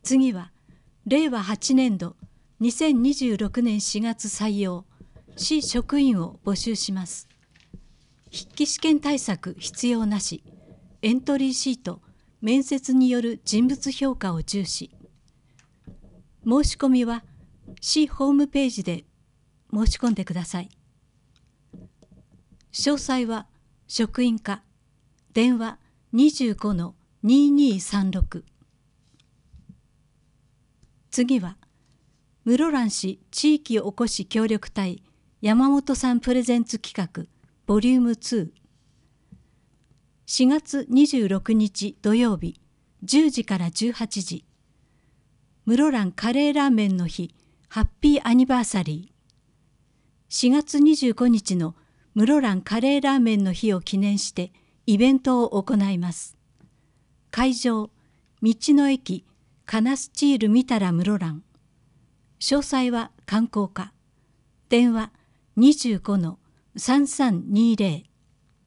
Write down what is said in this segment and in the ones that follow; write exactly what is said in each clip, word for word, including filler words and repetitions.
次はれいわはちねんどにせんにじゅうろくねんしがつ採用市職員を募集します。筆記試験対策必要なし、エントリーシート、面接による人物評価を重視。申し込みは市ホームページで申し込んでください。詳細は職員課、電話 にじゅうごのにーにーさんろく。次は室蘭市地域おこし協力隊山本さんプレゼンツ企画ボリュームツー。しがつにじゅうろくにち土曜日じゅうじからじゅうはちじ、室蘭カレーラーメンの日ハッピーアニバーサリー。しがつにじゅうごにちの室蘭カレーラーメンの日を記念してイベントを行います。会場、道の駅カナスチール見たら室蘭。詳細は観光課、電話 にじゅうごのさんさんにーぜろ。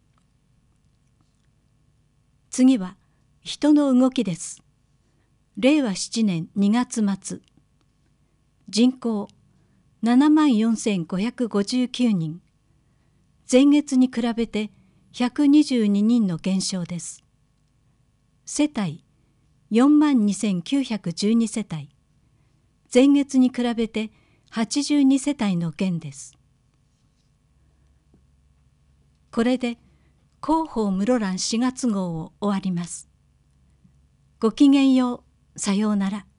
次は人の動きです。れいわななねんにがつまつ、人口ななまんよんせんごひゃくごじゅうきゅうにん、前月に比べてひゃくにじゅうににんの減少です。世帯よんまんにせんきゅうひゃくじゅうにせたい、前月に比べてはちじゅうにせたいの減です。これで広報室蘭しがつごうを終わります。ごきげんよう、さようなら。